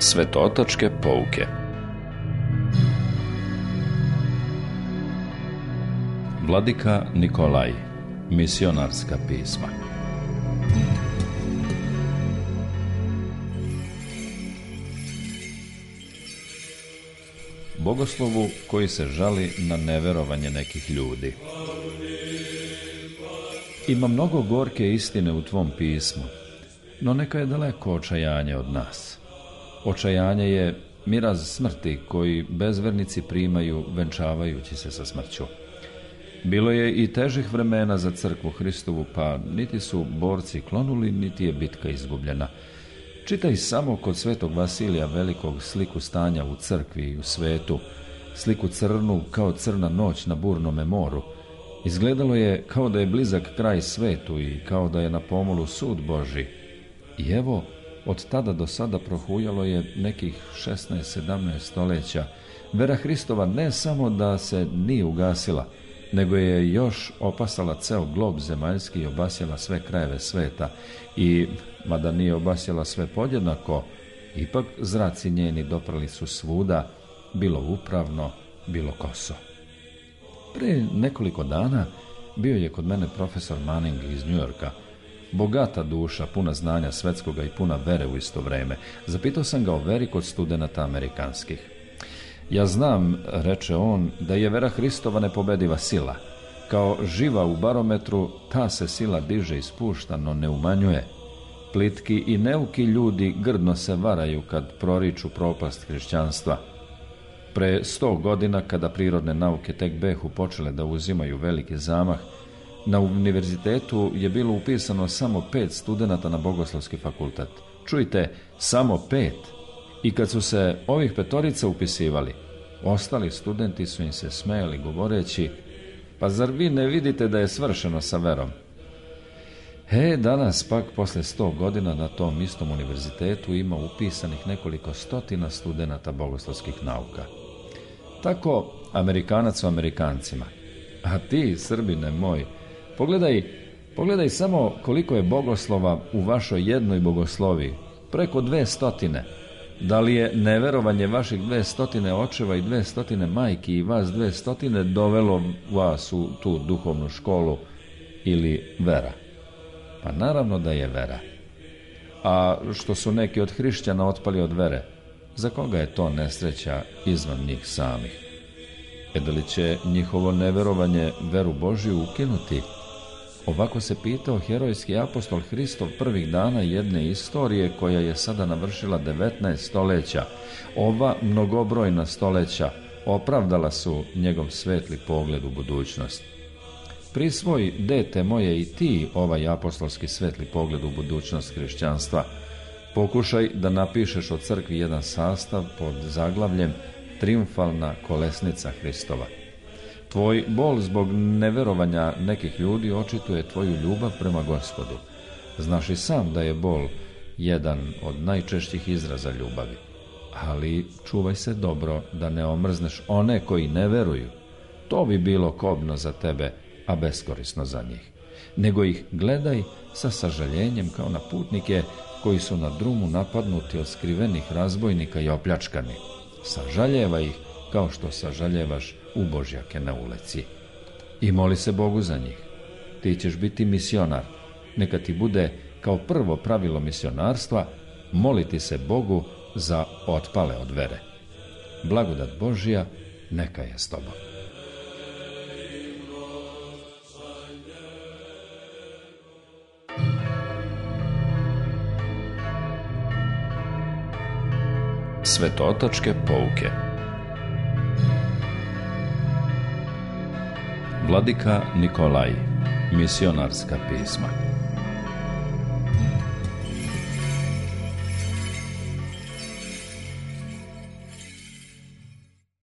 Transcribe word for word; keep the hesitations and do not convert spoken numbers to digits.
Svetotačke pouke. Vladika Nikolaj. Misionarska pisma. Bogoslovu koji se žali na neverovanje nekih ljudi. Ima mnogo gorke istine u tvom pismu, no neka je daleko očajanje od nas. Očajanje je miraz smrti koji bezvernici primaju venčavajući se sa smrću. Bilo je i težih vremena za crkvu Hristovu, pa niti su borci klonuli, niti je bitka izgubljena. Čitaj samo kod svetog Vasilija Velikog sliku stanja u crkvi i u svetu, sliku crnu kao crna noć na burnome moru. Izgledalo je kao da je blizak kraj svetu i kao da je na pomolu sud Božji. I evo, od tada do sada prohujalo je nekih šesnaest sedamnaest stoljeća. Vera Hristova ne samo da se nije ugasila, nego je još opasala ceo glob zemaljski i obasjala sve krajeve sveta. I, mada nije obasjala sve podjednako, ipak zraci njeni doprali su svuda, bilo upravno, bilo koso. Pre nekoliko dana bio je kod mene profesor Manning iz Njujorka. Bogata duša, puna znanja svetskoga i puna vere u isto vreme. Zapitao sam ga o veri kod studenata amerikanskih. Ja znam, reče on, da je vera Hristova nepobediva sila. Kao živa u barometru, ta se sila diže i spušta, no ne umanjuje. Plitki i neuki ljudi grdno se varaju kad proriču propast hrišćanstva. Pre sto godina, kada prirodne nauke tek behu počele da uzimaju veliki zamah, na univerzitetu je bilo upisano samo pet studenata na bogoslovski fakultet. Čujte, samo pet. I kad su se ovih petorica upisivali, ostali studenti su im se smejali govoreći: pa zar vi ne vidite da je svršeno sa verom? E, danas pak, posle sto godina, na tom istom univerzitetu ima upisanih nekoliko stotina studenata bogoslovskih nauka. Tako Amerikanac o Amerikancima. A ti, Srbine moj, pogledaj, pogledaj samo koliko je bogoslova u vašoj jednoj bogosloviji. Preko dve stotine. Da li je neverovanje vaših dve stotine očeva i dve stotine majki i vas dve stotine dovelo vas u tu duhovnu školu ili vera? Pa naravno da je vera. A što su neki od hrišćana otpali od vere, za koga je to nesreća izvan njih samih? E da li će njihovo neverovanje veru Božju ukinuti? Ovako se pitao herojski apostol Hristov prvih dana jedne istorije koja je sada navršila devetnaest stoljeća. Ova mnogobrojna stoljeća opravdala su njegov svetli pogled u budućnost. Prisvoj, dete moje, i ti ovaj apostolski svetli pogled u budućnost hrišćanstva. Pokušaj da napišeš o crkvi jedan sastav pod zaglavljem Trijumfalna kolesnica Hristova. Tvoj bol zbog neverovanja nekih ljudi očituje tvoju ljubav prema Gospodu. Znaš i sam da je bol jedan od najčešćih izraza ljubavi. Ali čuvaj se dobro da ne omrzneš one koji ne veruju. To bi bilo kobno za tebe, a beskorisno za njih. Nego ih gledaj sa sažaljenjem kao na putnike koji su na drumu napadnuti od skrivenih razbojnika i opljačkani. Sažaljeva ih kao što sažaljevaš ubožjake na ulici. I moli se Bogu za njih. Ti ćeš biti misionar. Neka ti bude kao prvo pravilo misionarstva moliti se Bogu za otpale od vere. Blagodat Božja neka je s tobom. Svetotačke pouke. Vladika Nikolaj. Misionarska pisma.